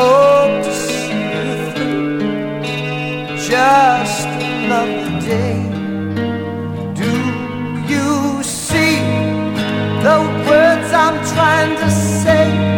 hope to see you through just another day. Do you see the words I'm trying